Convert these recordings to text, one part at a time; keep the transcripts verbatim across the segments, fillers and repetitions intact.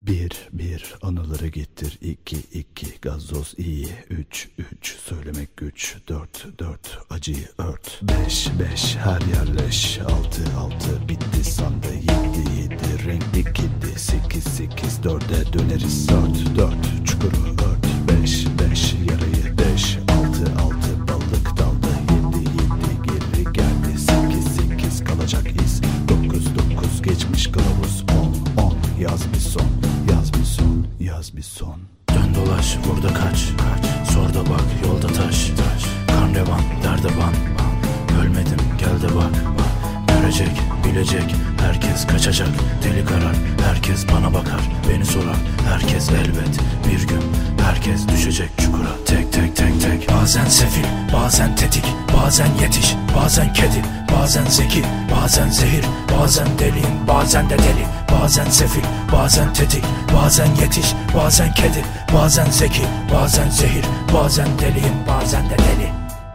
Bir, bir, anıları getir. İki, iki, gazoz iyi. Üç, üç, söylemek güç. Dört, dört, acıyı ört. Beş, beş, her yerleş. Altı, altı, bitti sandı. Yedi, yedi, renkli kedi. Sekiz, sekiz, dörde döneriz. Dört, dört, çukuru ört. Beş, beş, yarayı deş. Altı, altı, balık daldı. Yedi, yedi, geri geldi. Sekiz, sekiz, kalacak iz. Dokuz, dokuz, geçmiş kılavuz. On, on, yaz bir son. Yaz bir son, yaz bir son. Dön dolaş, burada kaç, kaç. Sor da bak, yolda taş, taş. Karnevan, derde ban, ban. Ölmedim, gel de bak, bak. Görecek, bilecek, herkes kaçacak. Deli karar, herkes bana bakar. Beni sorar, herkes elbet. Bir gün, herkes düşecek çukura. Tek tek tek tek. Bazen sefil, bazen tetik. Bazen yetiş, bazen kedi. Bazen zeki, bazen zehir. Bazen deliyim, bazen de deli. Bazen sefil, bazen tetik. Bazen yetiş, bazen kedi. Bazen zeki, bazen zehir. Bazen deliyim, bazen de deli.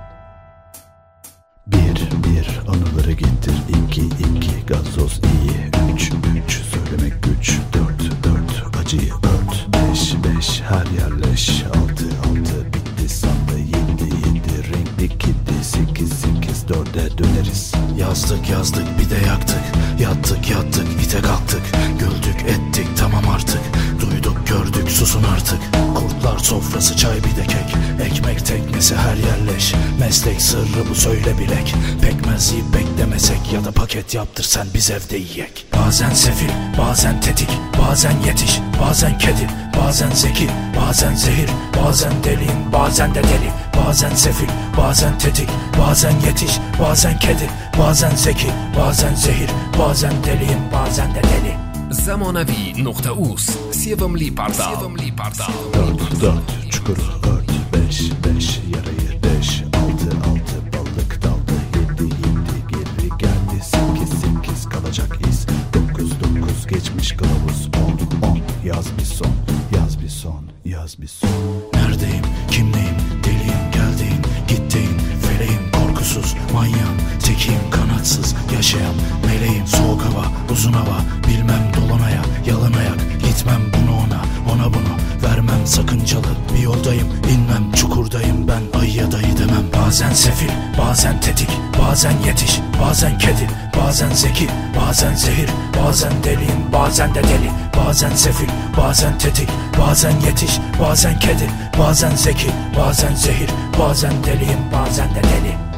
Bir, bir, anıları getir. İki, iki, gazoz iyi. Üç, üç, söylemek güç. Dört, dört, acıyı ört. Beş, beş, her yerleş. Altı, altı, bitti sandı. Yedi, yedi, renkli kedi. Sekiz, sekiz, dörde döneriz. Yazdık yazdık bir de yaktık. Yattık yattık ite kalktık. Güldük ettik tamam artık. Duyduk gördük susun artık. Kurtlar sofrası çay bir de kek. Ekmek teknesi her yerleş. Meslek sırrı bu söyle bilek. Pekmez yiyip beklemesek ya da paket yaptır sen biz evde yiyek. Bazen sefil bazen tetik. Bazen yetiş bazen kedi. Bazen zeki bazen zehir. Bazen deliyim bazen de deli. Bazen sefil bazen tetik. Bazen yetiş bazen kedi. Bazen zeki bazen zehir. Bazen deliyim bazen de deli. Zamonavi nokta uz Sjevëm Liparda Dört, dört, çukuru ört. Beş, beş, yarayı deş. Altı, altı, balık daldı. Yedi, yedi, geri geldi. Sekiz, sekiz, kalacak iz. Dokuz, dokuz, geçmiş kılavuz. On, on, yaz bir son. Yaz bir son, yaz bir son. Neredeyim, kimleyim, deliyim, geldiğin, gittiğin, feleğim, korkusuz, manyağım, tekiyim, kanatsız, yaşayan, meleğim, soğuk hava, uzun hava, bilmem dolanaya, yalan ayak, gitmem bunu ona, ona bunu, vermem sakıncalı, bir yoldayım, inmem, çukurdayım ben, ayıya dayı demem. Bazen sefil, bazen tetik, bazen yetiş, bazen kedi, bazen zeki, bazen zehir, bazen deliyim, bazen de deli. Bazen sefil, bazen tetik, bazen yetiş, bazen kedi, bazen zeki, bazen zehir, bazen deliyim, bazen de deli.